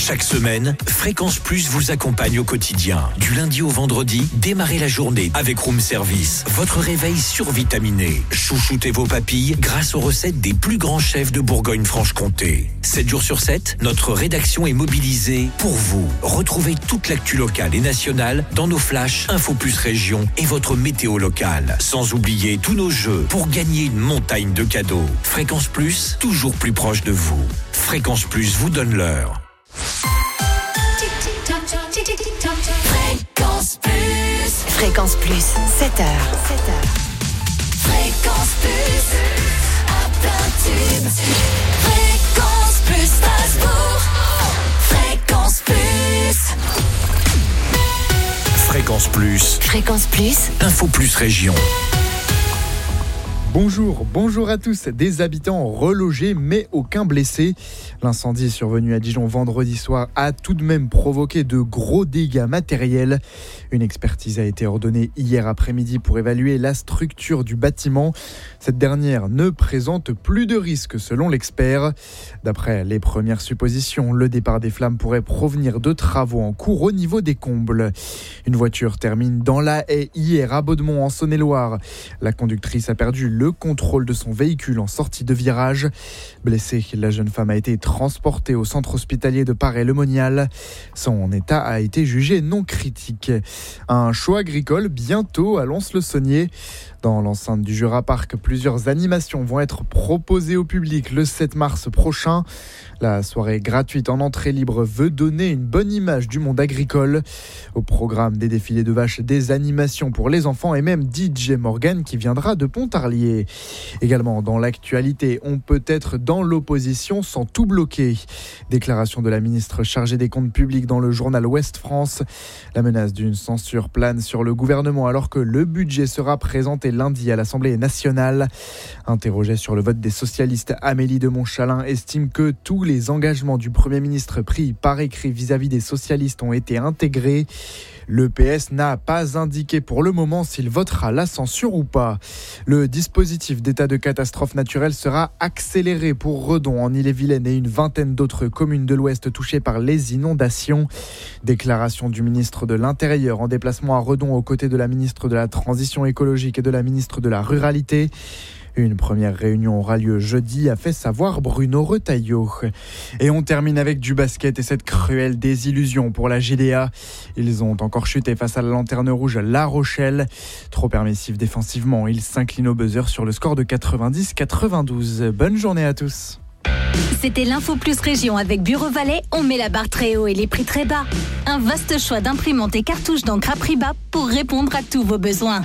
Chaque semaine, Fréquence Plus vous accompagne au quotidien. Du lundi au vendredi, démarrez la journée avec Room Service. Votre réveil survitaminé. Chouchoutez vos papilles grâce aux recettes des plus grands chefs de Bourgogne-Franche-Comté. 7 jours sur 7, notre rédaction est mobilisée pour vous. Retrouvez toute l'actu locale et nationale dans nos flashs Info Plus Région et votre météo locale. Sans oublier tous nos jeux pour gagner une montagne de cadeaux. Fréquence Plus, toujours plus proche de vous. Fréquence Plus vous donne l'heure. Fréquence Plus, 7h. Fréquence Plus, à plein tube. Fréquence Plus Strasbourg. Fréquence Plus. Fréquence Plus. Fréquence Plus. Info Plus Région. Bonjour à tous. Des habitants relogés mais aucun blessé. L'incendie survenu à Dijon vendredi soir a tout de même provoqué de gros dégâts matériels. Une expertise a été ordonnée hier après-midi pour évaluer la structure du bâtiment. Cette dernière ne présente plus de risque selon l'expert. D'après les premières suppositions, le départ des flammes pourrait provenir de travaux en cours au niveau des combles. Une voiture termine dans la haie hier à Baudemont en Saône-et-Loire. La conductrice a perdu le contrôle de son véhicule en sortie de virage. Blessée, la jeune femme a été transportée au centre hospitalier de Paray-le-Monial. Son état a été jugé non critique. Un show agricole bientôt à Lons-le-Saunier. Dans l'enceinte du Jura Park, plusieurs animations vont être proposées au public le 7 mars prochain. La soirée gratuite en entrée libre veut donner une bonne image du monde agricole. Au programme des défilés de vaches, des animations pour les enfants et même DJ Morgan qui viendra de Pontarlier. Également dans l'actualité, on peut être dans l'opposition sans tout bloquer. Déclaration de la ministre chargée des comptes publics dans le journal Ouest France. La menace d'une censure plane sur le gouvernement alors que le budget sera présenté lundi à l'Assemblée nationale. Interrogée sur le vote des socialistes, Amélie de Montchalin estime que tous les engagements du Premier ministre pris par écrit vis-à-vis des socialistes ont été intégrés. Le PS n'a pas indiqué pour le moment s'il votera la censure ou pas. Le dispositif d'état de catastrophe naturelle sera accéléré pour Redon en Ille-et-Vilaine et une vingtaine d'autres communes de l'Ouest touchées par les inondations. Déclaration du ministre de l'Intérieur en déplacement à Redon aux côtés de la ministre de la Transition écologique et de la ministre de la Ruralité. Une première réunion aura lieu jeudi, a fait savoir Bruno Retailleau. Et on termine avec du basket et cette cruelle désillusion pour la JDA. Ils ont encore chuté face à la Lanterne Rouge La Rochelle. Trop permissif défensivement, ils s'inclinent au buzzer sur le score de 90-92. Bonne journée à tous. C'était l'Info Plus Région avec Bureau Valais. On met la barre très haut et les prix très bas. Un vaste choix d'imprimantes et cartouches d'encre à prix bas pour répondre à tous vos besoins.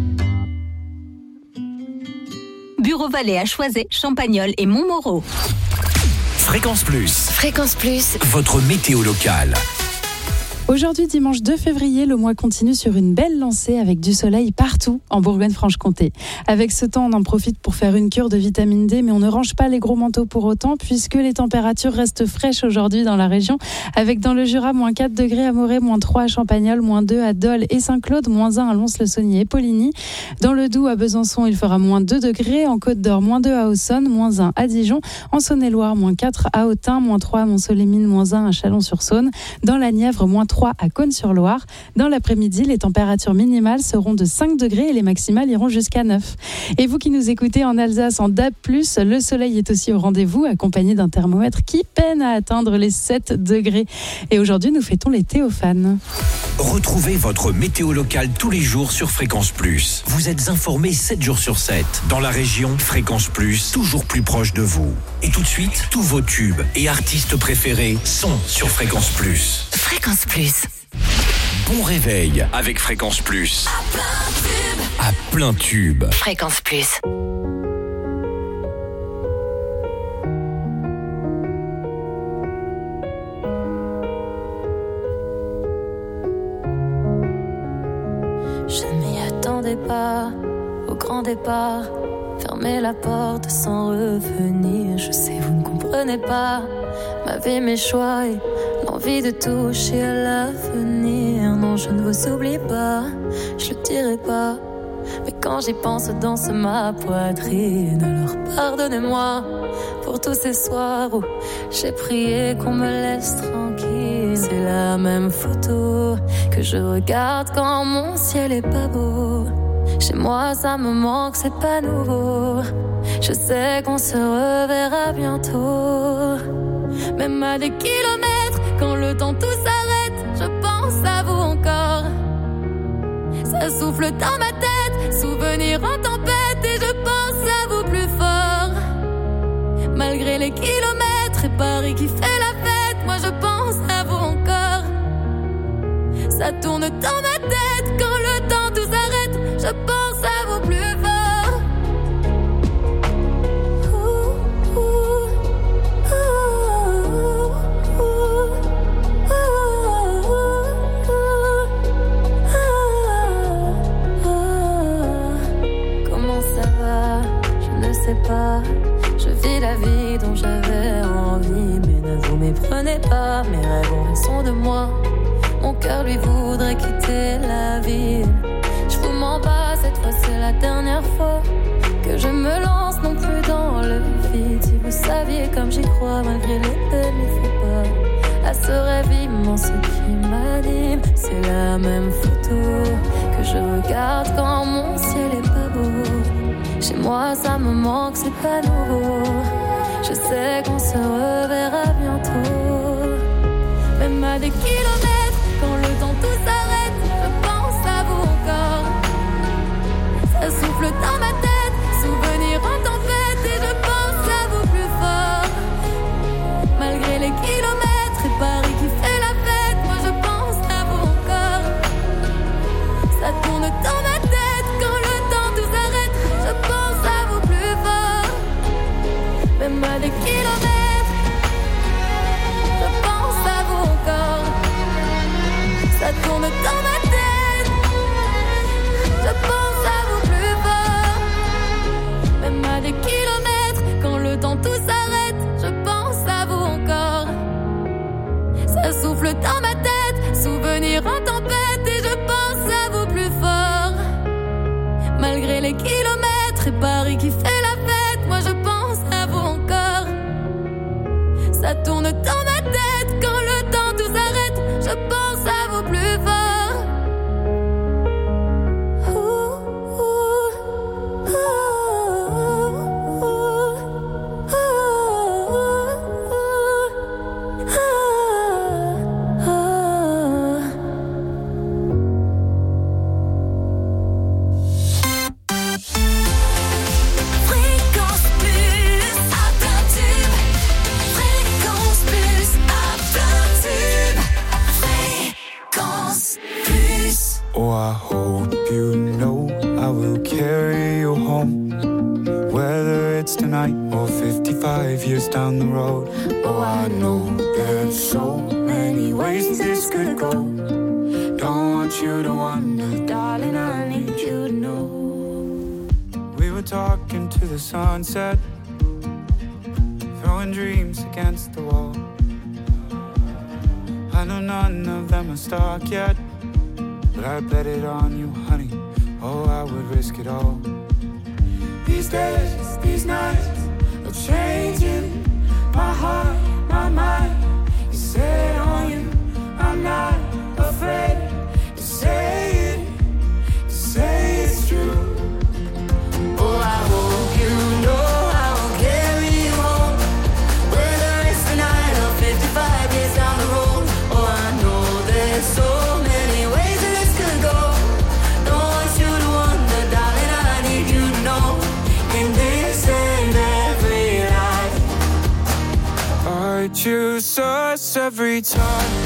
Bureau Valais à Choiset, Champagnole et Montmoreau. Fréquence Plus. Fréquence Plus. Votre météo locale. Aujourd'hui, dimanche 2 février, le mois continue sur une belle lancée avec du soleil partout en Bourgogne-Franche-Comté. Avec ce temps, on en profite pour faire une cure de vitamine D, mais on ne range pas les gros manteaux pour autant puisque les températures restent fraîches aujourd'hui dans la région, avec dans le Jura, moins 4 degrés à Morée, moins 3 à Champagnole, moins 2 à Dole et Saint-Claude, moins 1 à Lons-le-Saunier et Poligny. Dans le Doubs, à Besançon, il fera moins 2 degrés, en Côte-d'Or, moins 2 à Auxonne, moins 1 à Dijon, en Saône-et-Loire, moins 4 à Autun, moins 3 à Mont-Soleil-Mines, moins 1 à Chalon-sur-Saône, dans la Nièvre, moins 3 à Cosne-sur-Loire. Dans l'après-midi, les températures minimales seront de 5 degrés et les maximales iront jusqu'à 9. Et vous qui nous écoutez en Alsace, en DAB+, le soleil est aussi au rendez-vous, accompagné d'un thermomètre qui peine à atteindre les 7 degrés. Et aujourd'hui, nous fêtons les théophanes. Retrouvez votre météo locale tous les jours sur Fréquence Plus. Vous êtes informés 7 jours sur 7. Dans la région, Fréquence Plus, toujours plus proche de vous. Et tout de suite, tous vos tubes et artistes préférés sont sur Fréquence Plus. Fréquence Plus. Bon réveil avec Fréquence Plus. À plein tube. Fréquence Plus. Je ne m'y attendais pas au grand départ. Fermer la porte sans revenir. Je sais, vous ne comprenez pas ma vie, mes choix et l'envie de toucher à l'avenir. Non, je ne vous oublie pas, je le dirai pas. Mais quand j'y pense, danse ma poitrine. Alors pardonnez-moi pour tous ces soirs où j'ai prié qu'on me laisse tranquille. C'est la même photo que je regarde quand mon ciel est pas beau. Chez moi ça me manque, c'est pas nouveau. Je sais qu'on se reverra bientôt. Même à des kilomètres, quand le temps tout s'arrête, je pense à vous encore. Ça souffle dans ma tête, souvenir en tempête, et je pense à vous plus fort. Malgré les kilomètres et Paris qui fait la fête, moi je pense à vous encore. Ça tourne dans ma tête, quand le temps tout s'arrête, je pense à vous plus fort. Pas. Je vis la vie dont j'avais envie, mais ne vous méprenez pas, mes rêves ont raison de moi. Mon cœur lui voudrait quitter la ville. Je vous mens pas, cette fois c'est la dernière fois que je me lance non plus dans le vide. Si vous saviez comme j'y crois, malgré les peines, il faut pas à ce rêve immense qui m'anime. C'est la même photo que je regarde quand mon ciel est pas beau. Chez moi ça me manque, c'est pas nouveau. Je sais qu'on se reverra bientôt. Même à des kilomètres, quand le temps tout s'arrête, je pense à vous encore. Ça souffle dans ma tête, souvenir en tempête, et je pense à vous plus fort. Malgré les kilomètres et Paris qui fait la fête, moi je pense à vous encore. Ça tourne dans ma tête, quand le temps tout s'arrête, je pense à vous plus fort. Même à des kilomètres, je pense à vous encore. Ça tourne dans ma tête, je pense à vous plus fort. Même à des kilomètres, quand le temps tout s'arrête, je pense à vous encore. Ça souffle dans ma tête, souvenir en tempête, et je pense à vous plus fort. Malgré les kilomètres et Paris qui fait la fête, moi je pense à vous encore. Ça tourne dans ma tête, quand le temps tout s'arrête, je pense à vous plus fort. Oh, I hope you know I will carry you home, whether it's tonight or 55 years down the road. Oh, I know there's so many ways this could go. Don't want you to wonder, darling, I need you to know. We were talking to the sunset, throwing dreams against the wall. I know none of them are stuck yet, but I bet it on you, honey. Oh, I would risk it all. These days, these nights are changing my heart, my mind is set on you. I'm not afraid to say it's true. Oh, I hope you know I will carry you home, whether it's tonight or 55 years down the road. Oh, I know there's so many ways that this could go. Don't want you to wonder, darling, I need you to know. In this and every life, I choose us every time.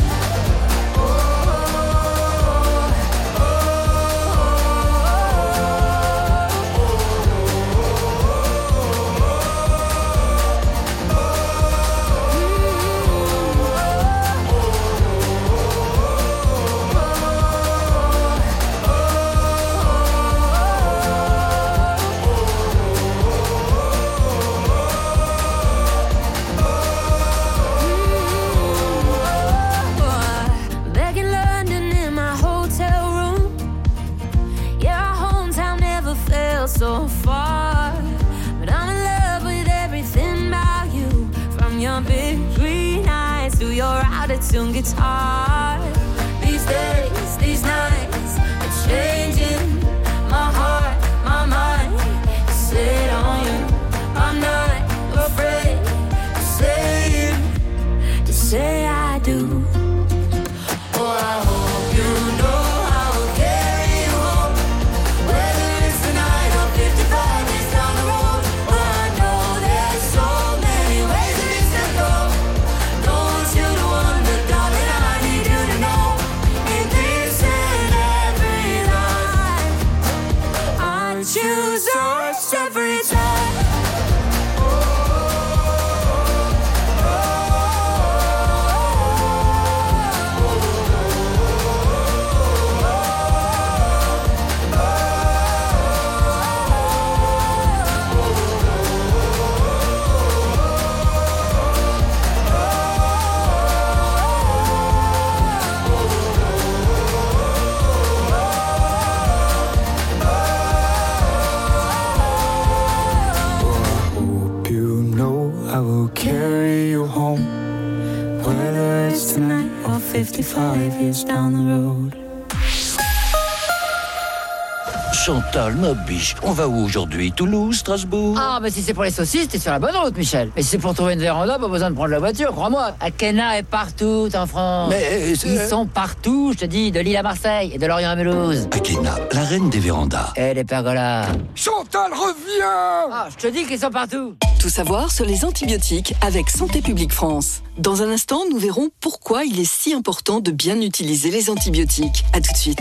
tune guitar. These days, these nights are changing my heart, my mind. Sit on you, I'm not afraid to say it, to say I do. Oh, I hope you know I will carry you home, whether it's tonight or 55 years down the road. Oh, I know there's so many ways that this can go. Don't want you to wonder, darling, I need you to know. In this and every life, I choose us every time. I will carry you home, whether it's tonight or 55 years down the road. Chantal, ma biche, on va où aujourd'hui? Toulouse, Strasbourg? Ah, mais si c'est pour les saucisses, t'es sur la bonne route, Michel. Mais si c'est pour trouver une véranda, pas besoin de prendre la voiture, crois-moi. Akena est partout en France. Mais ils sont partout, je te dis, de Lille à Marseille et de Lorient à Mulhouse. Akena, la reine des vérandas. Et les pergolas. Chantal, reviens! Ah, je te dis qu'ils sont partout. Tout savoir sur les antibiotiques avec Santé publique France. Dans un instant, nous verrons pourquoi il est si important de bien utiliser les antibiotiques. À tout de suite.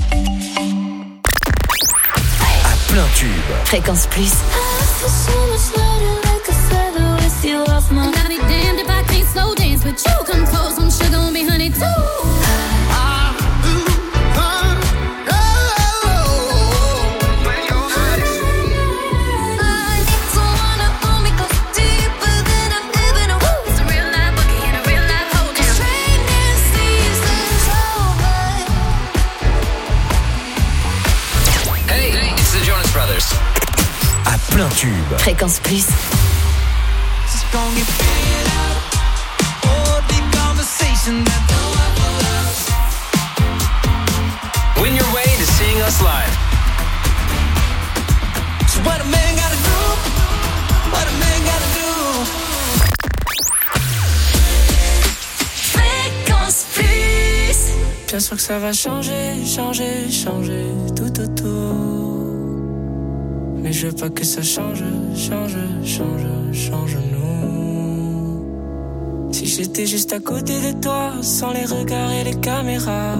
Plein tube. Fréquence Plus. À plein tube. Fréquence Plus. Win your way to seeing us live. So what a man gotta do, what a man gotta do. Fréquence Plus. Bien sûr que ça va changer, changer, changer tout autour. Mais je veux pas que ça change, change, change, change nous. Si j'étais juste à côté de toi, sans les regards et les caméras,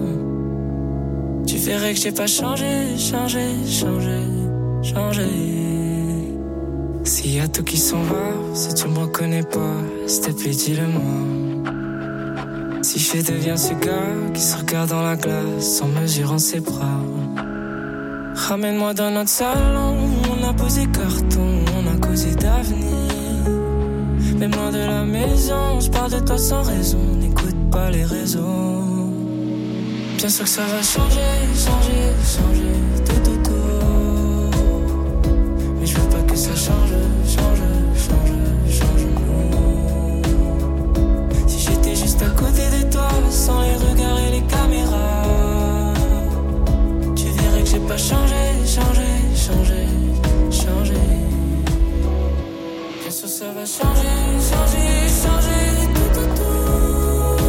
tu verrais que j'ai pas changé, changé, changé, changé. S'il y a tout qui s'en va, si tu me reconnais pas, s'il te plaît dis-le-moi. Si je deviens ce gars qui se regarde dans la glace en mesurant ses bras. Ramène-moi dans notre salon, on a posé carton, on a causé d'avenir. Même loin de la maison, je parle de toi sans raison, n'écoute pas les réseaux. Bien sûr que ça va changer, changer, changer tout autour. Mais je veux pas que ça change, change, change, change nous. Si j'étais juste à côté de toi, sans les regards et les caméras, tu verrais que j'ai pas changé, changé, changé, changé. Bien sûr ça va changer, changer, changer tout autour.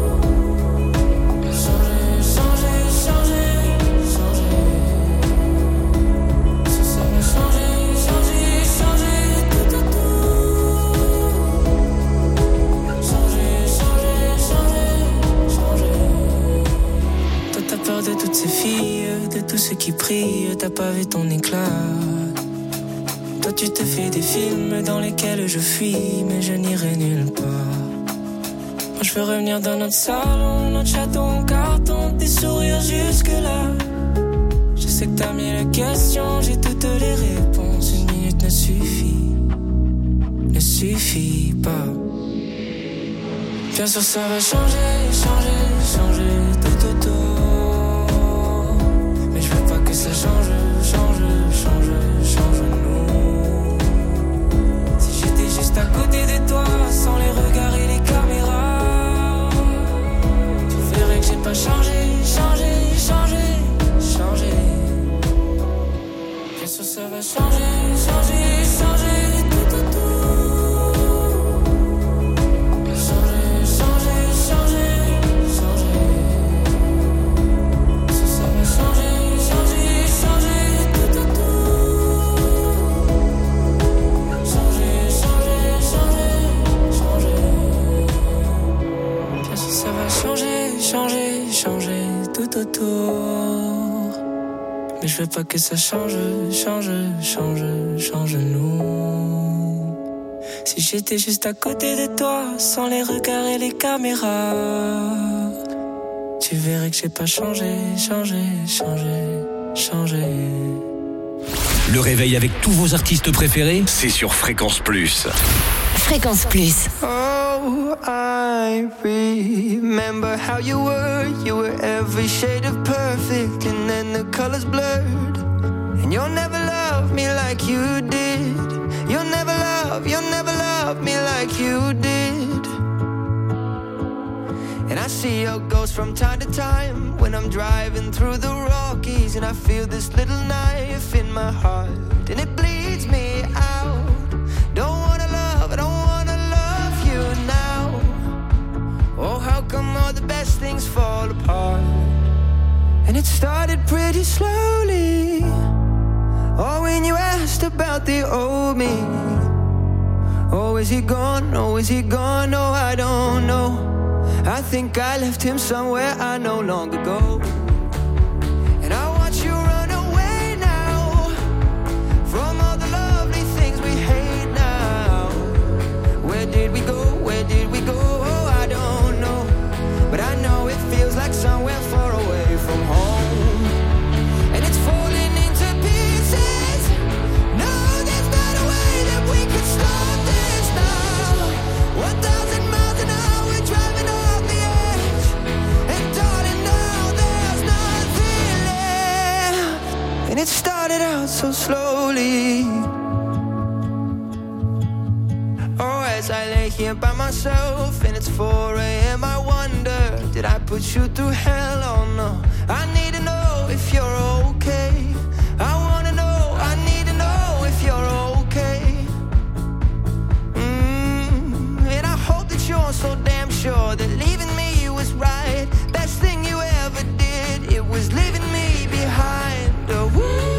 Changer, changer, changer, changer. Bien sûr ça va changer, changer, changer tout autour. Changer, changer, changer, changer. Toi t'as peur de toutes ces filles, de tous ceux qui prient, t'as pas vu ton éclat. Toi tu te fais des films dans lesquels je fuis, mais je n'irai nulle part. Moi je veux revenir dans notre salon, notre château en carton, tes sourires jusque là. Je sais que t'as mille questions, j'ai toutes les réponses. Une minute ne suffit pas. Bien sûr ça va changer, changer, changer tout autour. Mais je veux pas que ça change, change, change, change nous. Si j'étais juste à côté de toi, sans les regards et les caméras, changer, changer tout autour. Mais je veux pas que ça change, change, change, change nous. Si j'étais juste à côté de toi, sans les regards et les caméras, tu verrais que j'ai pas changé, changé, changé, changé. Le réveil avec tous vos artistes préférés, c'est sur Fréquence Plus. Fréquence Plus. Oh, I remember how you were every shade of perfect, and then the colors blurred. And you'll never love me like you did. You'll never love me like you did. And I see your ghost from time to time when I'm driving through the Rockies, and I feel this little knife in my heart, and it bleeds me out. I don't wanna love you now. Oh, how come all the best things fall apart? And it started pretty slowly. Oh, when you asked about the old me. Oh, is he gone? Oh, is he gone? Oh, I don't know. I think I left him somewhere I no longer go. And I watch you run away now from all the lovely things we hate now. Where did we go? Where did we go? Oh, I don't know. But I know it feels like somewhere far away from home. And it's falling into pieces. No, there's not a way that we could stop this now. 1,000 miles an hour, we're driving off the edge. And darling, now there's nothing left. And it started out so slowly. Oh, as I lay here by myself and it's 4 a.m. I wonder, did I put you through hell? Oh no, I need to know if you're okay. I wanna know, I need to know if you're okay. And I hope that you're so damn sure that leaving me was right. Best thing you ever did, it was leaving me behind. Oh,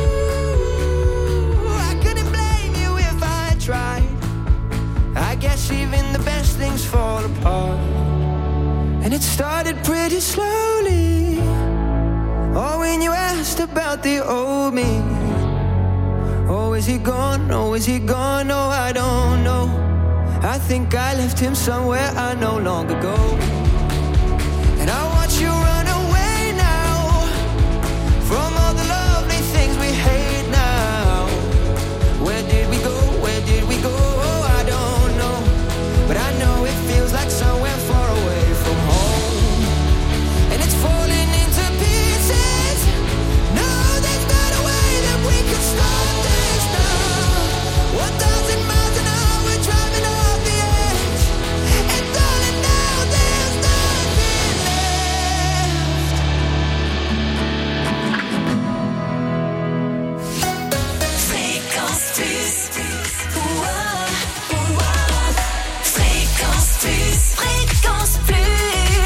I couldn't blame you if I tried. I guess even the best things fall apart. And it started pretty slowly. Oh, when you asked about the old me. Oh, is he gone? Oh, is he gone? Oh, I don't know. I think I left him somewhere I no longer go. And I watch you run away now from all the lovely things we hate now. Where did we go? Where did we go? Oh, I don't know. But I know it feels like somewhere far away from home. And it's falling into pieces. No, there's not a way that we could stop this now. 1,000 miles an hour, we're driving off the edge. And darling, now there's nothing left. Fréquence Plus. Fréquence Plus. Fréquence Plus.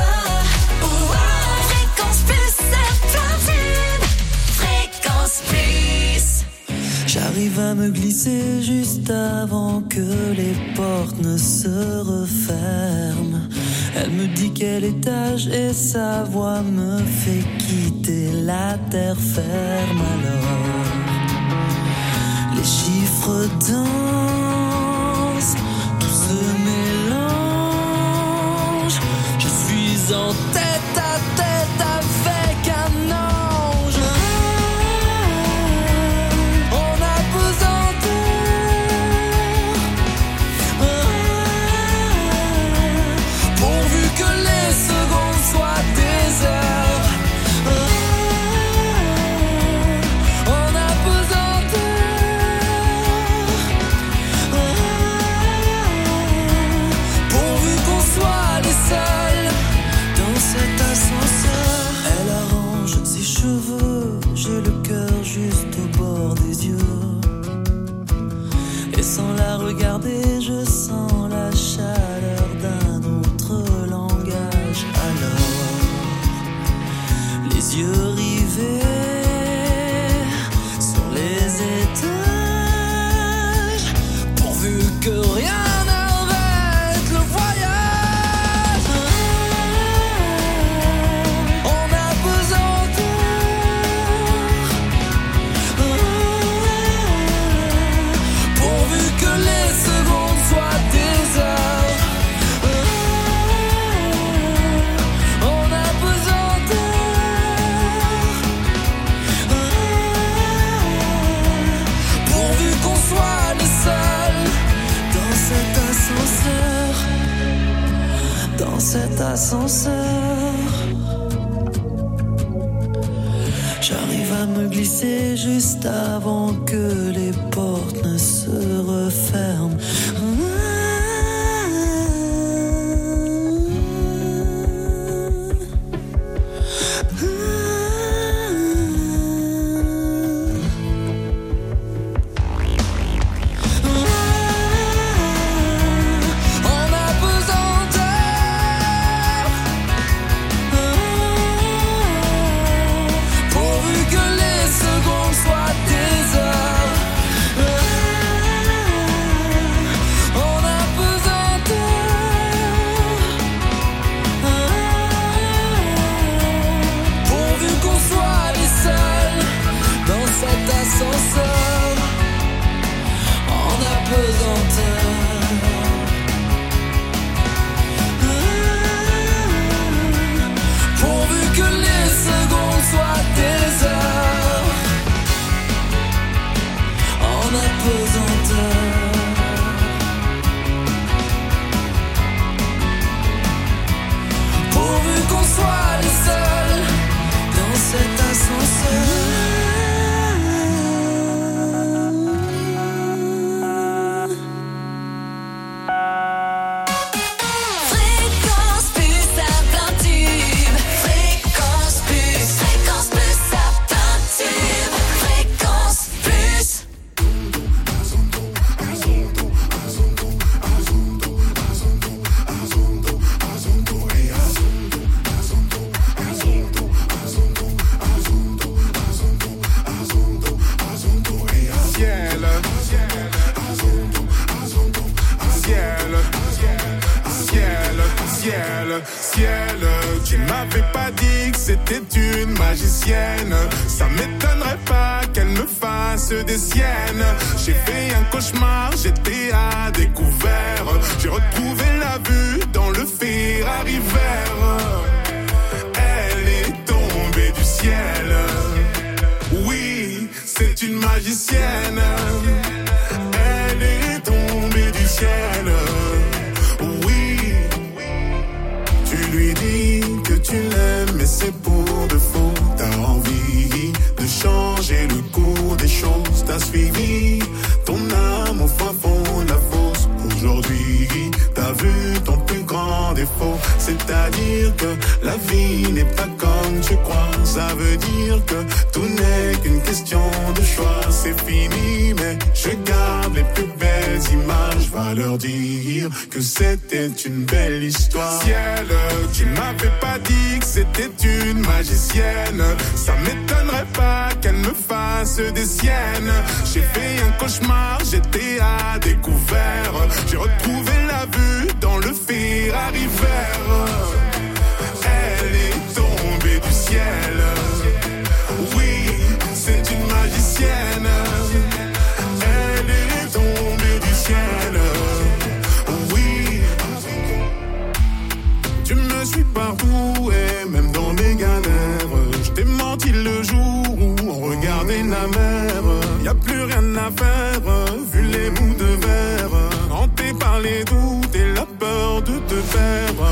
Fréquence Plus, c'est plein sud. Fréquence Plus. J'arrive à me glisser juste avant que les portes ne se referment. Elle me dit quel étage et sa voix me fait quitter la terre ferme. Alors les chiffres dansent, tout se mélange. Je suis en tête à tête avec un ange. On a besoin pourvu que les secondes soient des heures. On a besoin pourvu qu'on soit les seuls dans ce dans cet ascenseur. J'arrive à me glisser juste avant que les portes ne se referment. Des siennes, j'ai fait un cauchemar, j'étais à découvert. J'ai retrouvé la vue dans le Ferrari vert. Elle est tombée du ciel. Oui, c'est une magicienne. Elle est tombée du ciel. Oui, tu lui dis que tu l'aimes, mais c'est pour de faux. T'as envie de changer le cours des choses, t'as suivi ton âme au fin fond de la fosse. Aujourd'hui, t'as vu ton plus grand défaut, c'est-à-dire que la vie n'est pas comme tu crois. Ça veut dire que tout n'est qu'une question de choix. C'est fini, mais je garde les plus belles images. Va leur dire que c'était une belle histoire. Ciel, tu m'avais pas dit que c'était une magicienne. Ça m'étonnerait pas qu'elle me fasse des siennes. J'ai fait un cauchemar, j'étais à découvert. J'ai retrouvé la vue dans le Ferrari vert. Elle est tombée du ciel. Oui, c'est une magicienne. Elle est tombée du ciel. Oui, tu me suis partout et même dans mes galères. Je t'ai menti le jour où on regardait la mer. Y a plus rien à faire, vu les bouts de verre. Hanté par les doutes et la peur de te perdre.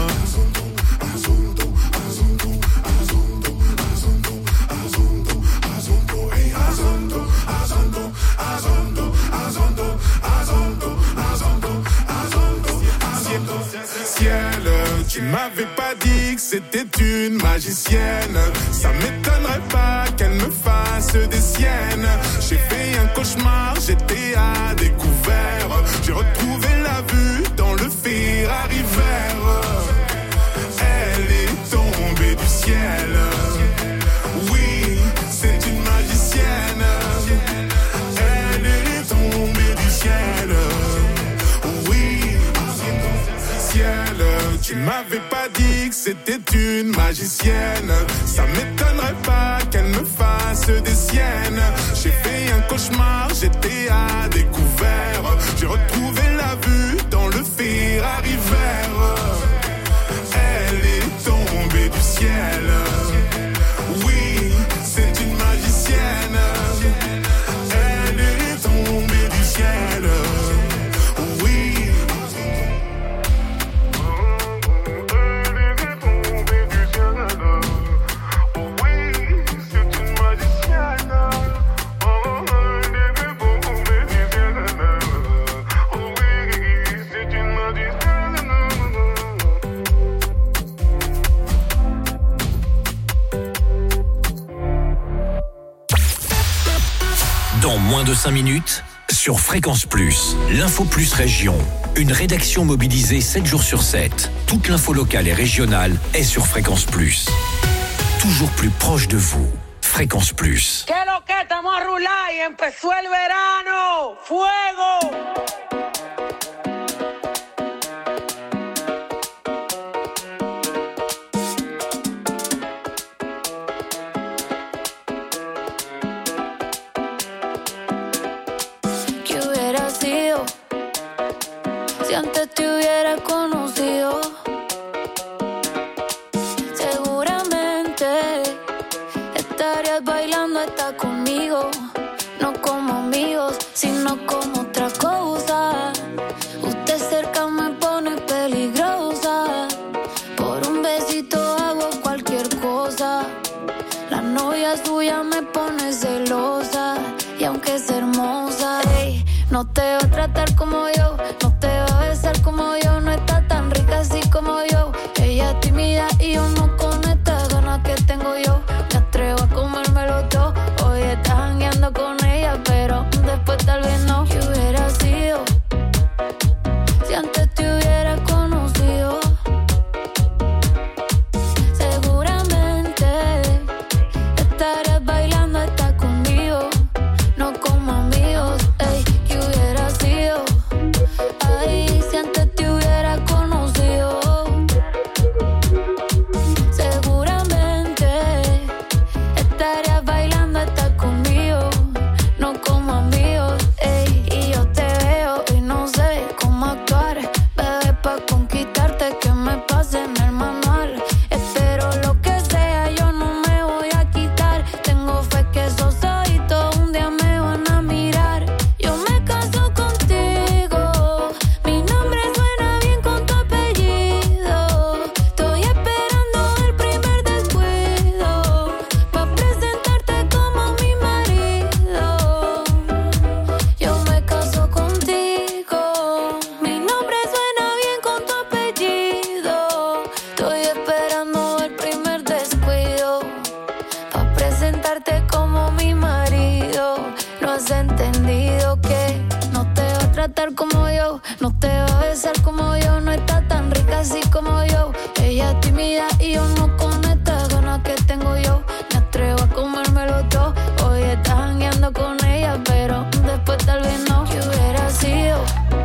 Ciel, tu m'avais pas dit que c'était une magicienne. Ça m'étonnerait pas qu'elle me fasse des siennes. J'ai fait un cauchemar, j'étais à découvert. J'ai retrouvé la vue dans le Ferrari vert. Elle est tombée du ciel. Oui, c'est une magicienne. Elle est tombée du ciel. Oui, ciel, tu m'avais pas dit que c'était une magicienne. Ça m'étonnerait pas qu'elle me fasse des siennes. J'ai fait un cauchemar, j'étais à découvert. J'ai retrouvé la vue dans le Ferrari vert. Elle est tombée du ciel. Oui, c'est une magicienne. Elle est tombée du ciel. Oui. moins de 5 minutes, sur Fréquence Plus, l'Info Plus Région. Une rédaction mobilisée 7 jours sur 7. Toute l'info locale et régionale est sur Fréquence Plus. Toujours plus proche de vous. Fréquence Plus. ¿Qué lo que estamos a rular y empezó el verano? ¡Fuego! ¿Qué hubiera sido si antes te hubiera conocido? Seguramente estarías bailando hasta conmigo, no como amigos, sino como otra cosa. Usted cerca me pone peligrosa, por un besito hago cualquier cosa. La novia suya me pone celosa, y aunque es hermosa, ey, no te va a tratar como yo, no te va a besar como yo, no está tan rica así como yo. Ella es tímida y yo no con estas ganas que tengo yo. Me atrevo a comérmelo todo. Hoy estás jangueando con ella, pero después tal vez no. ¿Qué hubiera sido si antes te hubiera conocido? Seguramente estarías bailando hasta conmigo, no como amigos. Ey, ¿qué hubiera sido? Ay, si antes te hubiera conocido. Seguramente estarías bailando hasta conmigo, no como amigos. Ey, y yo te veo y no sé cómo actuar, bebé, pa' conquistarte que me pasen el manual. Espero lo que sea, yo no me voy a quitar. Tengo fe que esos ojitos un día me van a mirar. Yo me caso contigo, mi nombre suena bien con tu apellido. Estoy esperando el primer descuido pa' presentarte como mi marido. Yo me caso contigo, mi nombre suena bien con tu apellido. Estoy esperando el primer descuido pa' presentarte como mi marido. No has entendido que no te va a tratar como yo, no te va a besar como yo, no está tan rica así como yo. Ella es tímida y yo no con estas ganas que tengo yo. Me atrevo a comérmelo todo. Hoy estás jangueando con ella, pero después tal vez no. ¿Qué hubiera sido?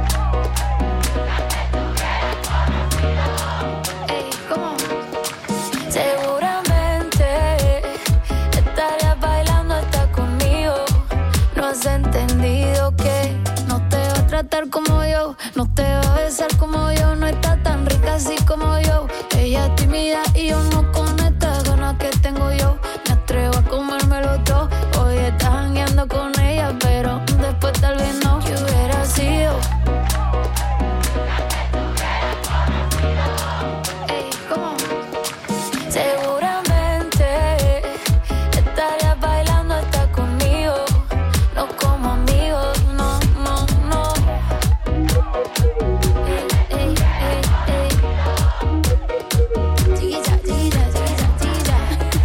Ey, ¿cómo? Seguramente estarías bailando hasta conmigo. No has entendido que no te va a tratar como yo, no te va a besar como yo, no está tan rica así como yo. Ella es tímida y yo no con estas ganas que tengo yo. Me atrevo a comérmelo todo. Hoy estás jangueando con ella, pero después tal vez no. ¿Qué hubiera sido? Ey, ¿cómo? Seguramente estarías bailando hasta conmigo, no como amigos, no, no, no. Ey, ey, ey, ey. Chiquita, chiquita, chiquita, chiquita.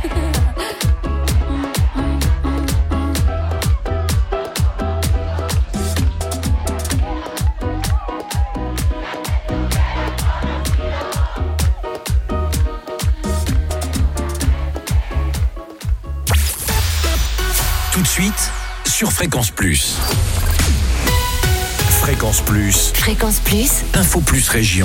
Tout de suite, sur Fréquence Plus. Fréquence Plus, Fréquence Plus, Info Plus Région.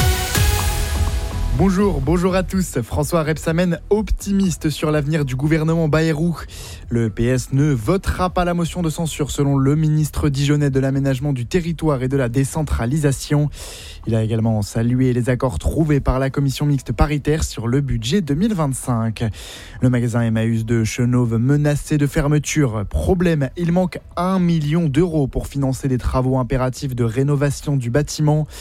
Bonjour à tous. François Rebsamen, optimiste sur l'avenir du gouvernement Bayrou. Le PS ne votera pas la motion de censure selon le ministre dijonnais de l'aménagement du territoire et de la décentralisation. Il a également salué les accords trouvés par la commission mixte paritaire sur le budget 2025. Le magasin Emmaüs de Chenauve menacé de fermeture. Problème, il manque 1 million d'euros pour financer des travaux impératifs de rénovation du bâtiment.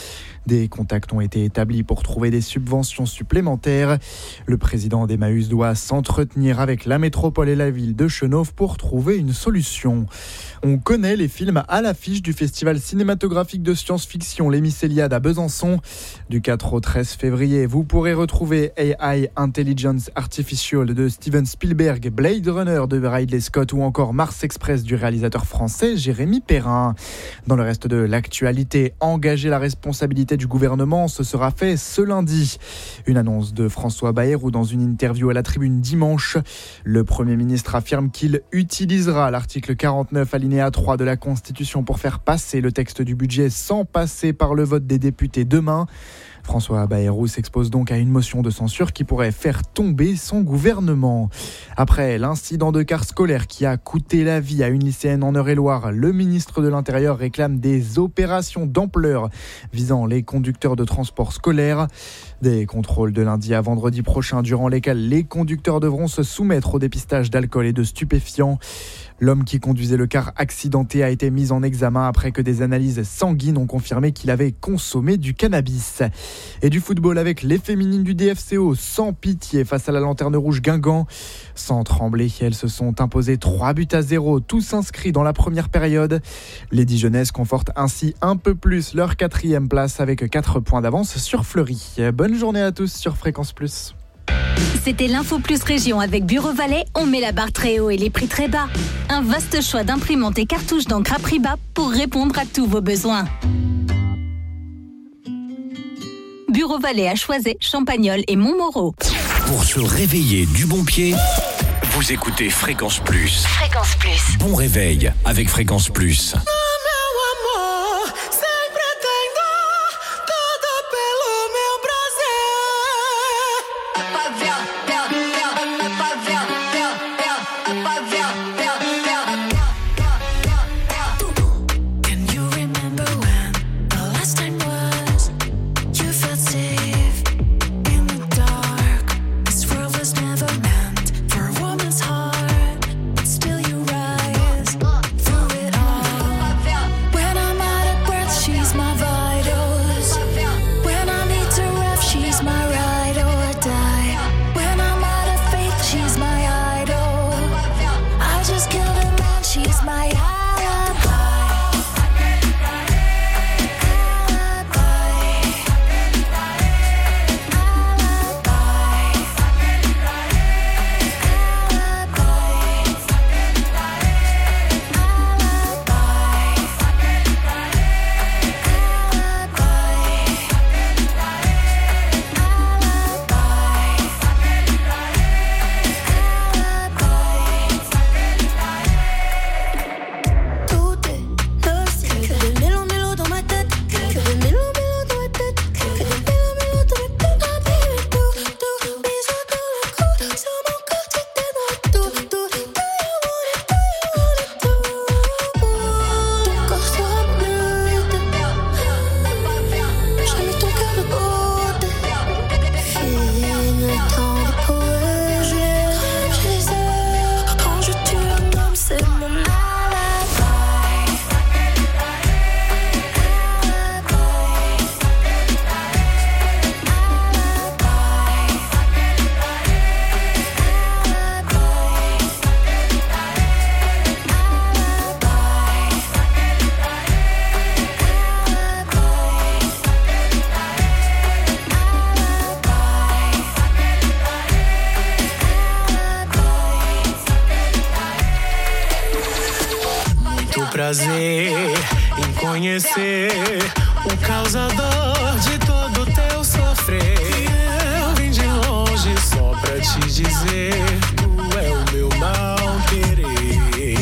Des contacts ont été établis pour trouver des subventions supplémentaires. Le président d'Emmaüs doit s'entretenir avec la métropole et la ville de Chenôve pour trouver une solution. On connaît les films à l'affiche du festival cinématographique de science-fiction Les Mycéliades à Besançon. Du 4 au 13 février, vous pourrez retrouver AI Intelligence Artificial de Steven Spielberg, Blade Runner de Ridley Scott ou encore Mars Express du réalisateur français Jérémy Perrin. Dans le reste de l'actualité, engager la responsabilité du gouvernement, ce sera fait ce lundi. Une annonce de François Bayrou dans une interview à la Tribune dimanche. Le Premier ministre affirme qu'il utilisera l'article 49 alinéa 3 de la Constitution pour faire passer le texte du budget sans passer par le vote des députés demain. François Bayrou s'expose donc à une motion de censure qui pourrait faire tomber son gouvernement. Après l'incident de car scolaire qui a coûté la vie à une lycéenne en Eure-et-Loire, le ministre de l'Intérieur réclame des opérations d'ampleur visant les conducteurs de transport scolaire. Des contrôles de lundi à vendredi prochain durant lesquels les conducteurs devront se soumettre au dépistage d'alcool et de stupéfiants. L'homme qui conduisait le car accidenté a été mis en examen après que des analyses sanguines ont confirmé qu'il avait consommé du cannabis. Et du football avec les féminines du DFCO sans pitié face à la Lanterne Rouge Guingamp. Sans trembler, elles se sont imposées 3-0, tous inscrits dans la première période. Les Dijonnaises confortent ainsi un peu plus leur 4e place avec 4 points d'avance sur Fleury. Bonne journée à tous sur Fréquence Plus. C'était l'Info Plus Région avec Bureau Valais. On met la barre très haut et les prix très bas. Un vaste choix d'imprimantes et cartouches d'encre à prix bas pour répondre à tous vos besoins. Bureau Valais à Choiset, Champagnole et Montmoreau. Pour se réveiller du bon pied, vous écoutez Fréquence Plus. Fréquence Plus. Bon réveil avec Fréquence Plus. Prazer em conhecer o causador de todo teu sofrer. Eu vim de longe só pra te dizer, tu é o meu mal querer.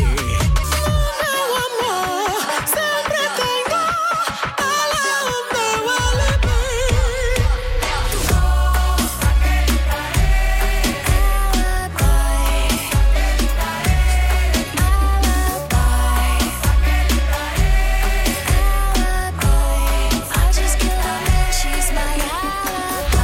Meu amor, sempre tem dor, ela é o meu alibi. I just killed her man, she's my alibi.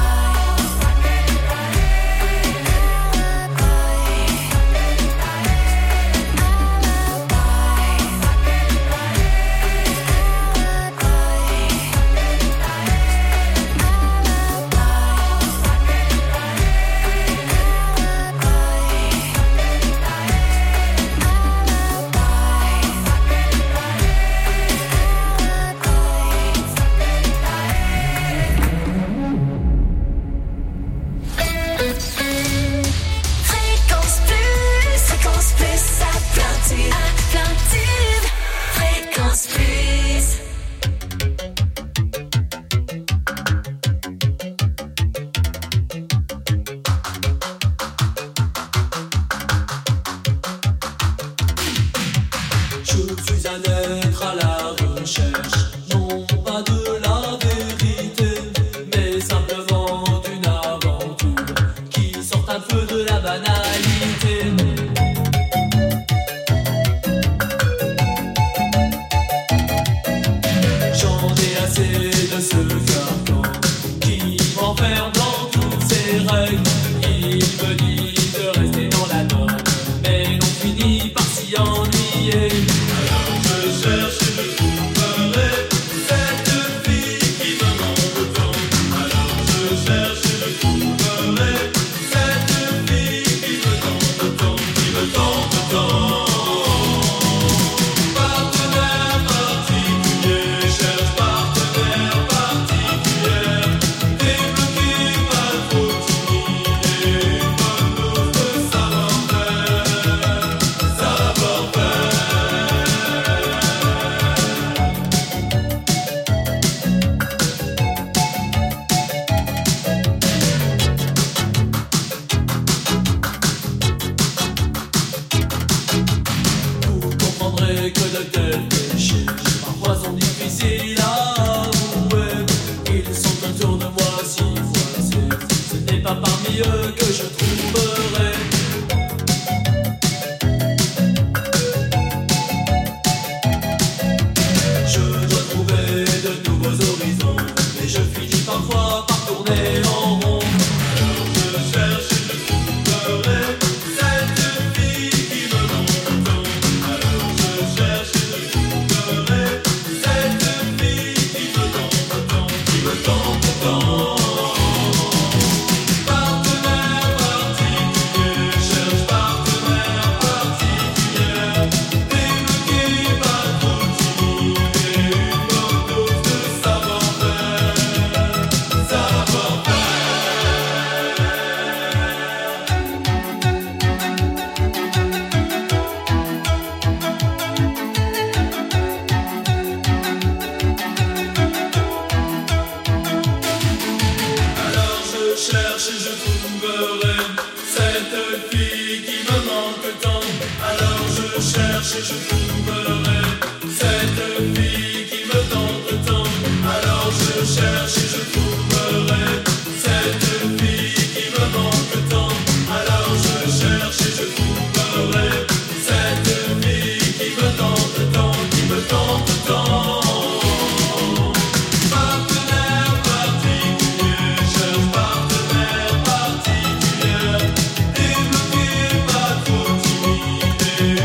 pas parmi eux que je trouverai. Je dois trouver de nouveaux horizons, et je finis parfois par tourner en rond. Alors je cherche et je trouverai cette fille qui me manque tant. Alors je cherche et je trouverai cette fille qui me tente tant, qui me tente tant. Et je trouverai cette fille qui me tente tant. Alors je cherche et je trouverai cette fille qui me manque tant. Alors je cherche et je trouverai cette fille qui me tente tant, qui me tente tant. Partenaire particulier, cherche partenaire particulier. Débloqué, pas trop timide.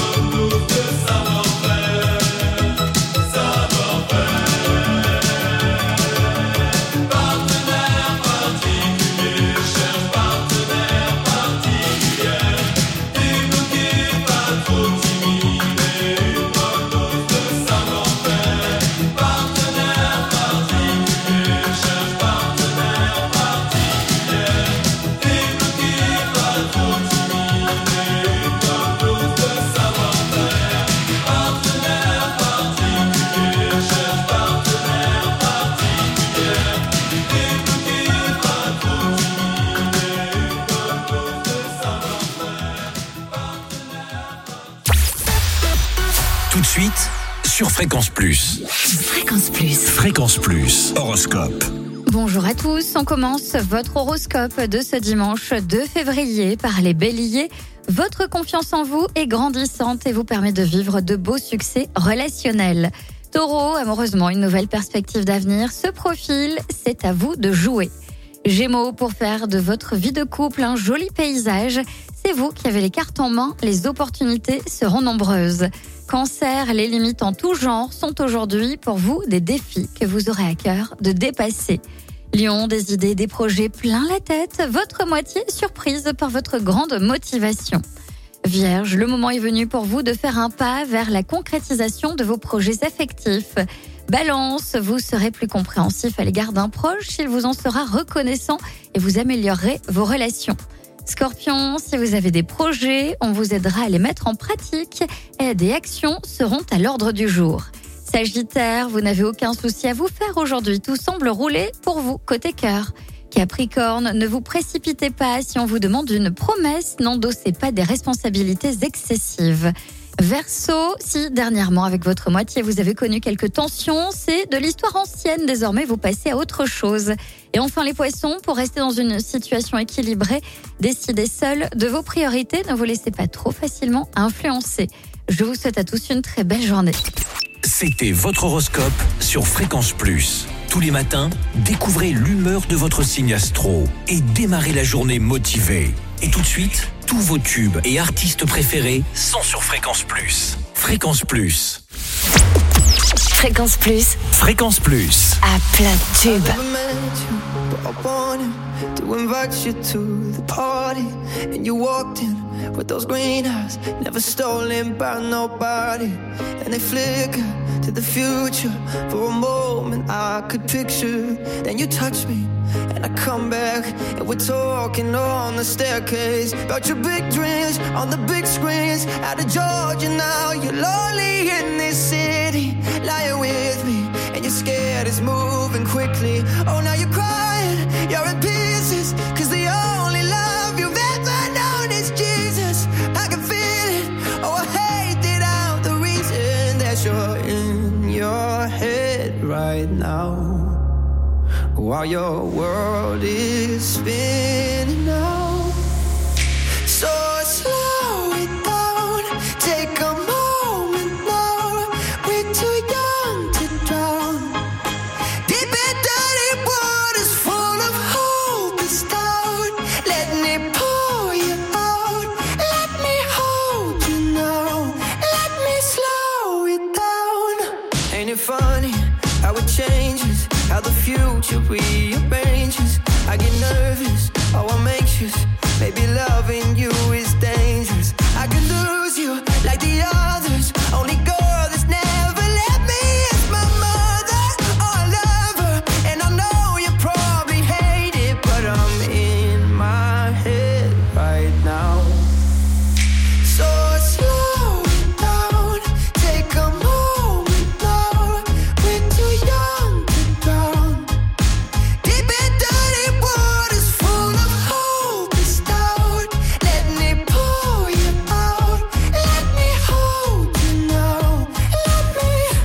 Tout de suite, sur Fréquence Plus. Fréquence Plus. Fréquence Plus, horoscope. Bonjour à tous, on commence votre horoscope de ce dimanche 2 février par les béliers. Votre confiance en vous est grandissante et vous permet de vivre de beaux succès relationnels. Taureau, amoureusement, une nouvelle perspective d'avenir se profile, c'est à vous de jouer. Gémeaux, pour faire de votre vie de couple un joli paysage, c'est vous qui avez les cartes en main, les opportunités seront nombreuses. Cancer, les limites en tout genre sont aujourd'hui pour vous des défis que vous aurez à cœur de dépasser. Lion, des idées, des projets plein la tête, votre moitié surprise par votre grande motivation. Vierge, le moment est venu pour vous de faire un pas vers la concrétisation de vos projets affectifs. Balance, vous serez plus compréhensif à l'égard d'un proche, il vous en sera reconnaissant et vous améliorerez vos relations. Scorpion, si vous avez des projets, on vous aidera à les mettre en pratique et des actions seront à l'ordre du jour. Sagittaire, vous n'avez aucun souci à vous faire aujourd'hui, tout semble rouler pour vous côté cœur. Capricorne, ne vous précipitez pas si on vous demande une promesse, n'endossez pas des responsabilités excessives. Verseau, si dernièrement avec votre moitié vous avez connu quelques tensions, c'est de l'histoire ancienne, désormais vous passez à autre chose. Et enfin les poissons, pour rester dans une situation équilibrée, décidez seul de vos priorités, ne vous laissez pas trop facilement influencer. Je vous souhaite à tous une très belle journée. C'était votre horoscope sur Fréquence Plus. Tous les matins, découvrez l'humeur de votre signe astro et démarrez la journée motivée. Et tout de suite, tous vos tubes et artistes préférés sont sur Fréquence Plus. Fréquence Plus. Fréquence Plus. Fréquence Plus. À plein de tubes. To invite you to the party, and you walked in with those green eyes, never stolen by nobody, and they flicker to the future. For a moment I could picture, then you touch me and I come back, and we're talking on the staircase about your big dreams on the big screens out of Georgia. Now you're lonely in this city, lying with me, and you're scared it's moving quickly. Oh, now you're crying, you're in pieces, 'cause the only love you've ever known is Jesus. I can feel it, oh I hate it out, the reason that you're in your head right now, while your world is spinning. won't you rearrange this? I get nervous, oh I'm anxious. Maybe loving you is dangerous. I could lose you like the others. Only girl that's never let me is my mother. Oh, I love her, and I know you probably hate it, but I'm in my head right now. So slow it down, take a moment now. We're too young to drown. Deep in dirty waters full of hope is doubt. Let me pull you out, let me hold you now. Let me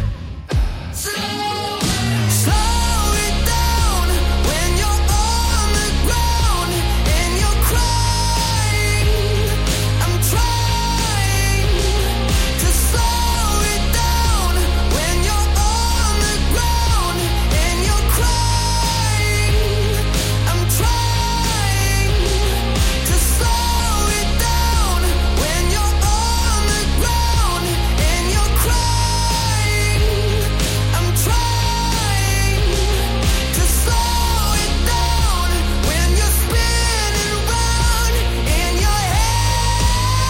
slow it down when you're on the ground and you're crying. I'm trying to slow it down when you're on the ground and you're crying. I'm trying to slow it down when you're on the ground and you're crying. I'm trying to slow it down when you're spinning round in your head.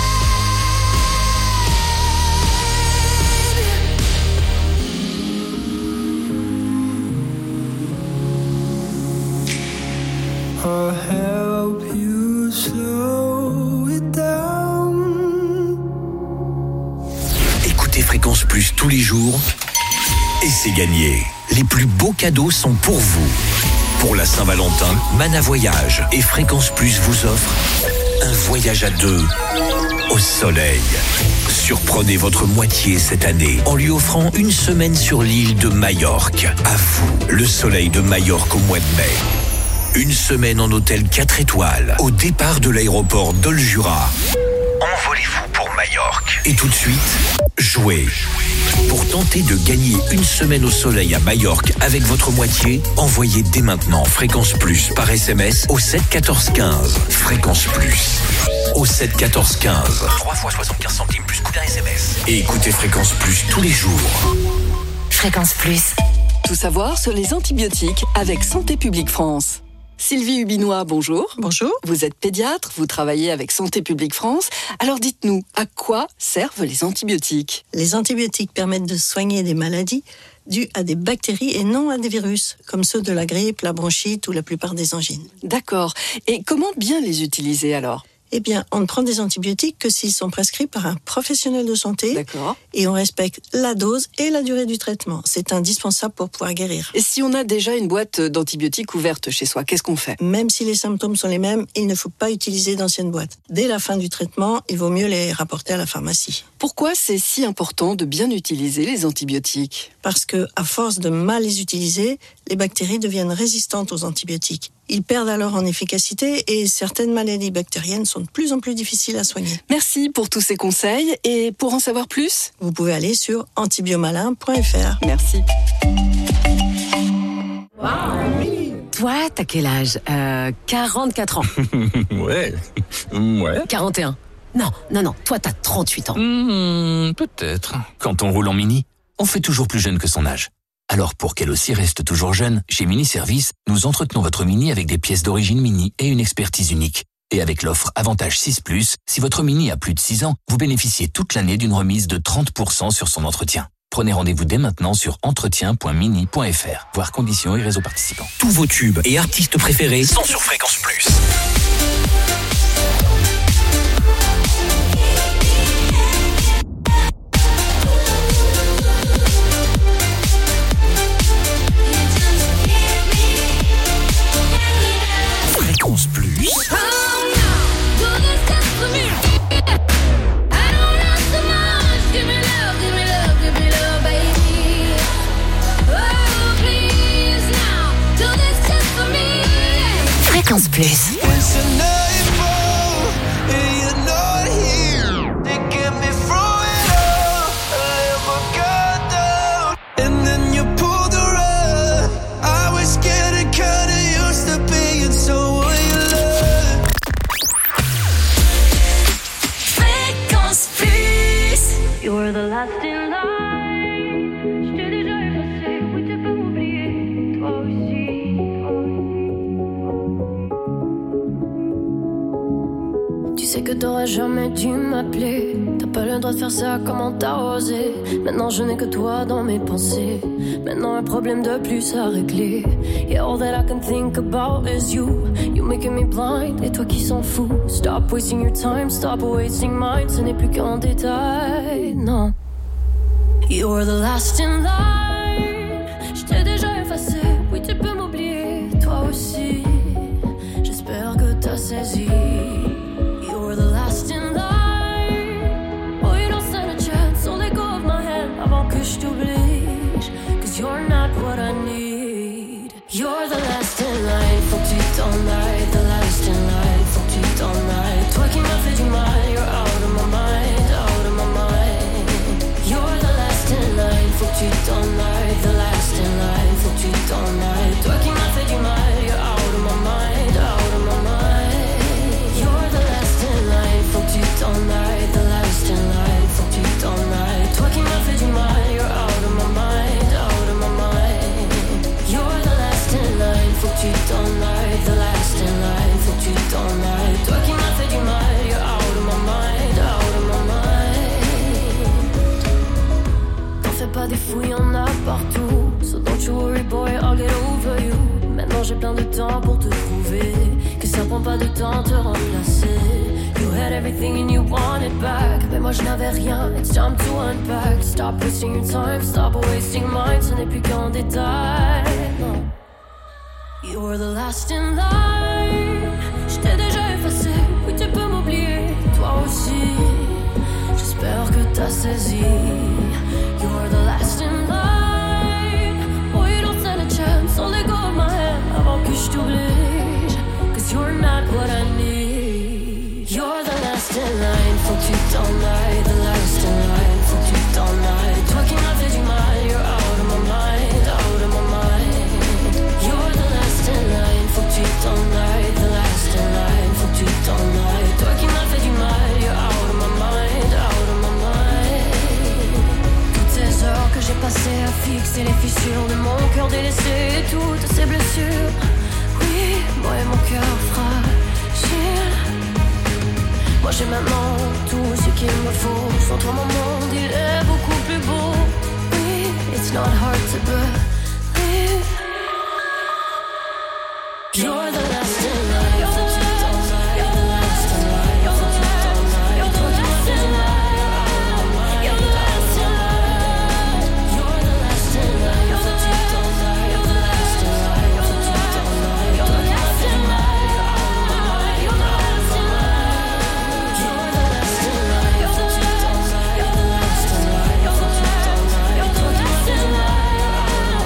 I'll help you slow it down. Écoutez Fréquence Plus tous les jours et c'est gagné. Les plus beaux cadeaux sont pour vous. Pour la Saint-Valentin, Mana Voyage et Fréquence Plus vous offrent un voyage à deux au soleil. Surprenez votre moitié cette année en lui offrant une semaine sur l'île de Majorque. À vous, le soleil de Majorque au mois de mai. Une semaine en hôtel 4 étoiles au départ de l'aéroport d'Oljura. Envolez-vous pour Majorque. Et tout de suite, jouez. Pour tenter de gagner une semaine au soleil à Majorque avec votre moitié, envoyez dès maintenant Fréquence Plus par SMS au 7 14 15. Fréquence Plus au 7 14 15. 3 fois 75 centimes plus coût d'un SMS. Et écoutez Fréquence Plus tous les jours. Fréquence Plus. Tout savoir sur les antibiotiques avec Santé publique France. Sylvie Hubinois, bonjour. Bonjour. Vous êtes pédiatre, vous travaillez avec Santé publique France. Alors dites-nous, à quoi servent les antibiotiques ? Les antibiotiques permettent de soigner des maladies dues à des bactéries et non à des virus, comme ceux de la grippe, la bronchite ou la plupart des angines. D'accord. Et comment bien les utiliser alors ? Eh bien, on ne prend des antibiotiques que s'ils sont prescrits par un professionnel de santé. D'accord. Et on respecte la dose et la durée du traitement. C'est indispensable pour pouvoir guérir. Et si on a déjà une boîte d'antibiotiques ouverte chez soi, qu'est-ce qu'on fait ? Même si les symptômes sont les mêmes, il ne faut pas utiliser d'anciennes boîtes. Dès la fin du traitement, il vaut mieux les rapporter à la pharmacie. Pourquoi c'est si important de bien utiliser les antibiotiques ? Parce que, à force de mal les utiliser, les bactéries deviennent résistantes aux antibiotiques. Ils perdent alors en efficacité et certaines maladies bactériennes sont de plus en plus difficiles à soigner. Merci pour tous ces conseils. Et pour en savoir plus, vous pouvez aller sur antibiomalin.fr. Merci. Toi, t'as quel âge 44 ans. Ouais. 41. Non, toi t'as 38 ans. Peut-être. Quand on roule en Mini, on fait toujours plus jeune que son âge. Alors pour qu'elle aussi reste toujours jeune, chez Mini Service, nous entretenons votre Mini avec des pièces d'origine Mini et une expertise unique. Et avec l'offre Avantage 6+, si votre Mini a plus de 6 ans, vous bénéficiez toute l'année d'une remise de 30% sur son entretien. Prenez rendez-vous dès maintenant sur entretien.mini.fr. Voir conditions et réseaux participants. Tous vos tubes et artistes préférés sont sur Fréquence Plus. Fréquence Plus. Fréquence Plus. You were the last in line. Je t'ai déjà effacé, oui t'es pas oublié, toi aussi. sais que t'aurais jamais dû m'appeler. T'as pas le droit de faire ça, comment t'as osé? Maintenant je n'ai que toi dans mes pensées. Maintenant un problème de plus à régler. Yeah, all that I can think about is you. You making me blind, et toi qui s'en fous. Stop wasting your time, stop wasting mine. Ce n'est plus qu'en détail, non. You're the last in line. Je t'ai déjà effacé, oui tu peux m'oublier, toi aussi. J'espère que t'as saisi. You're the last in line. Oh, you don't stand a chance, so let go of my hand avant que je t'oublie. Cause you're not what I need. You're the last in line, faut que tu t'en ailles. The last in line, faut que tu t'en ailles. Toi qui m'as fait du mal, you're out of my mind, out of my mind. You're the last in line, faut que tu t'en ailles. The last in line, faut que tu t'en ailles. Toi qui m'as fait du mal, you're out of my mind, out of my mind. You're the last in line, faut que tu t'en ailles. The last in line, faut que tu t'en ailles. Toi qui m'as fait du mal, you're out of my mind, out of my mind. You're the last in line, faut que tu t'en ailles. The last in line, faut que tu t'en ailles. Toi qui m'as fait du mal, you're out of my mind, out of my mind. T'en fais pas des fous, y'en a partout. So don't you worry boy, I'll get over you. Maintenant j'ai plein de temps pour te prouver que ça prend pas de temps te remplacer. You had everything and you want it back. Mais moi je n'avais rien, it's time to unpack. Stop wasting your time, stop wasting mine. Ce n'est plus qu'en détail, non. You're the last in line. Je t'ai déjà effacé, oui tu peux m'oublier, toi aussi. J'espère que t'as saisi. You're the last in line. Oh you don't stand a chance, so let go of my hand avant que je t'oublie. Cause you're not what I need. You're the last in line, faut que tu t'en ailles. The last in line, faut que tu t'en ailles. Toi qui m'as fait du mal, you're out of my mind, out of my mind. You're the last in line, faut que tu t'en ailles. The last in line, faut que tu t'en ailles. Toi qui m'as fait du mal, you're out of my mind, out of my mind. Toutes ces heures que j'ai passées à fixer les fissures de mon cœur délaissé et toutes ces blessures. Oui, moi et mon cœur fragile. Moi j'ai maintenant tout ce qu'il me faut. Sans toi mon monde il est beaucoup plus beau. Oui, it's not hard to believe. You're the last in line, faut que tu t'en ailles. You're the last in line, faut que tu t'en ailles. You're the last in line, you're the last in line. You're the last in line, faut que tu t'en ailles. You're the last in line, faut que tu t'en ailles. You're the last in line, you're the last in line. You're the last in line, faut que tu t'en ailles. You're the last in line, faut que tu t'en ailles. You're the last in line,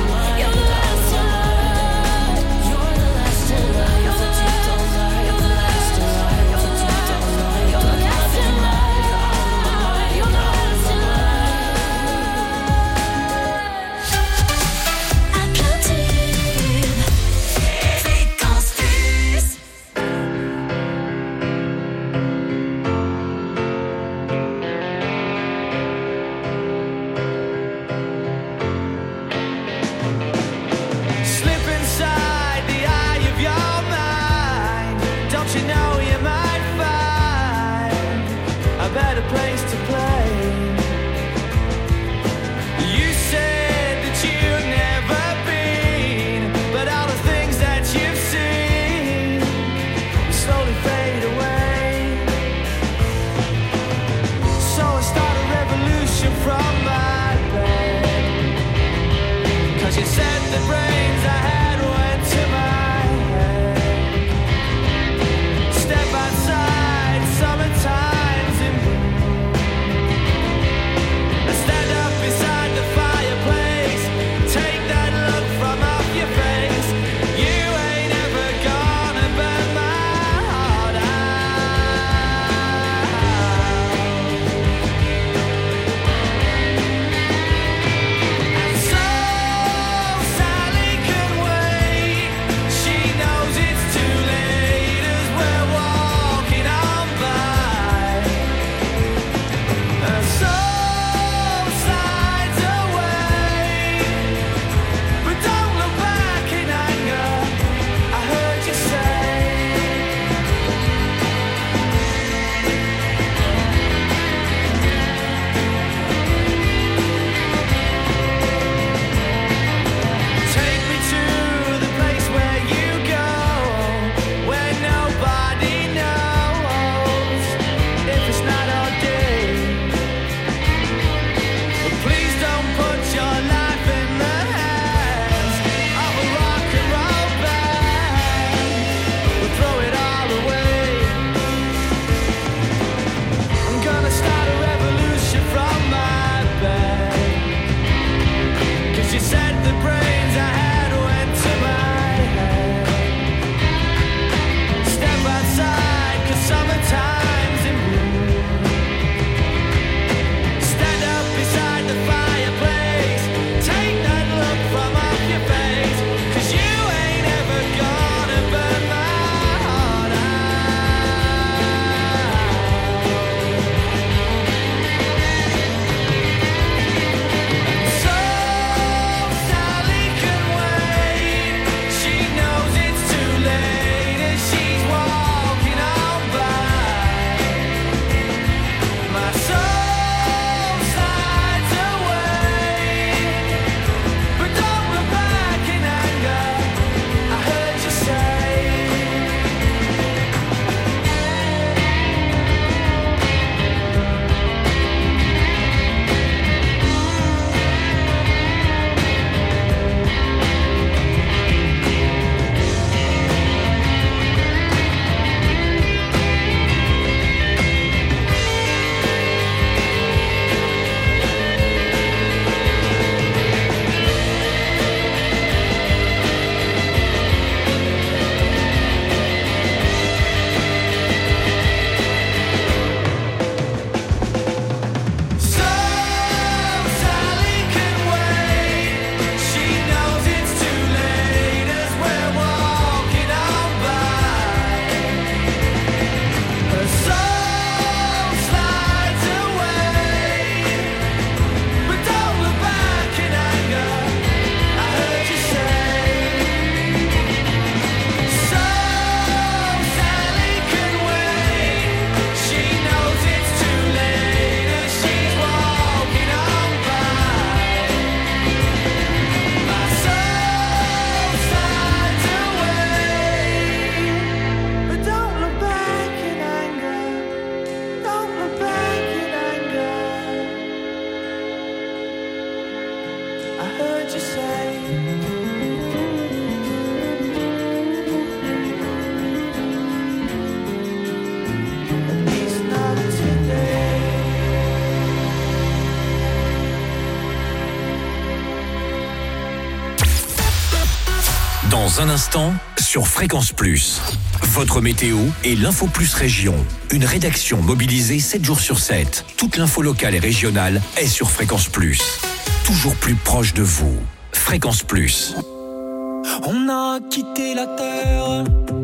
Dans un instant, sur Fréquence Plus. Votre météo et l'Info Plus Région. Une rédaction mobilisée 7 jours sur 7. Toute l'info locale et régionale est sur Fréquence Plus. Toujours plus proche de vous. Fréquence Plus. On a quitté la terre,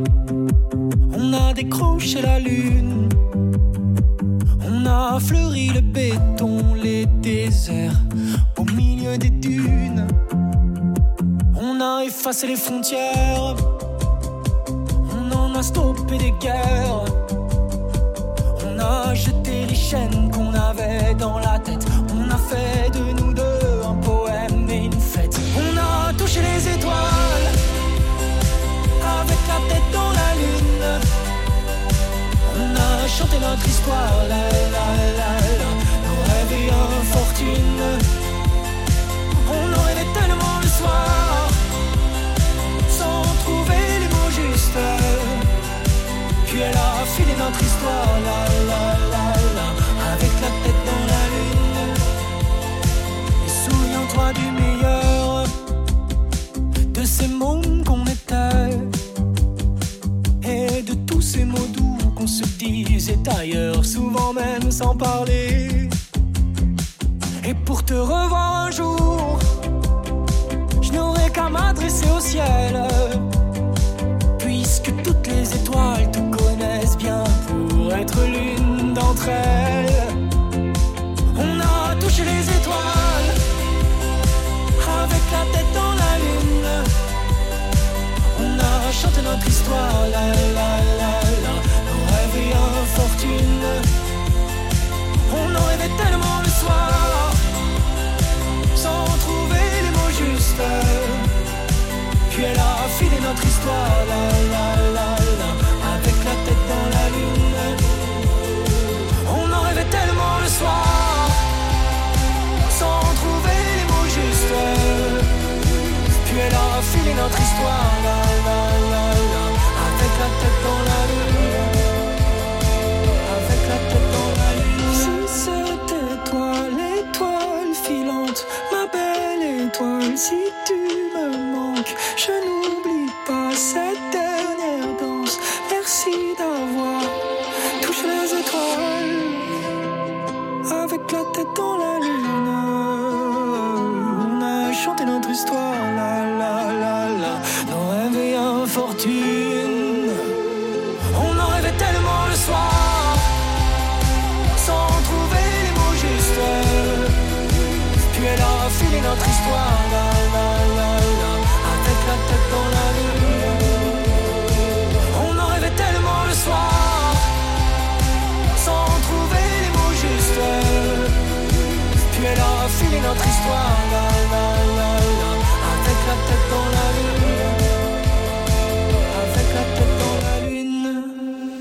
on a décroché la lune, on a fleuri le béton, les déserts au milieu des dunes. On a effacé les frontières, on en a stoppé des guerres, on a jeté les chaînes qu'on avait dans la tête, on a fait de nous deux un poème et une fête. On a touché les étoiles avec la tête dans la lune. On a chanté notre histoire, la la la la, nos rêves et infortune. On en rêvait tellement le soir, sans trouver les mots justes. Puis elle a filé notre histoire, la la la la, avec la tête dans la lune. Et souviens-toi du meilleur de ces mômes qu'on était, et de tous ces mots doux qu'on se disait ailleurs, souvent même sans parler. Et pour te revoir un jour, je n'aurai qu'à m'adresser au ciel, puisque toutes les étoiles te connaissent bien pour être l'une d'entre elles. On a touché les étoiles avec la tête dans la lune. On a chanté notre histoire, la la la la, nos rêves et infortune. On en rêvait tellement le soir, sans trouver les mots justes. Puis elle a filé notre histoire, la la la la, avec la tête dans la lune. On en rêvait tellement le soir, sans trouver les mots justes. Puis elle a filé notre histoire, la la la la, avec la tête dans la lune. Avec la tête dans la lune. Si c'était toi, l'étoile filante, ma belle étoile, si tu me manques, je n'oublie pas cette dernière danse. Merci d'avoir touché les étoiles avec la tête dans la lune. On a chanté notre histoire, la la la la, nos rêves et infortune. On en rêvait tellement le soir, sans trouver les mots justes. Puis elle a filé notre histoire, la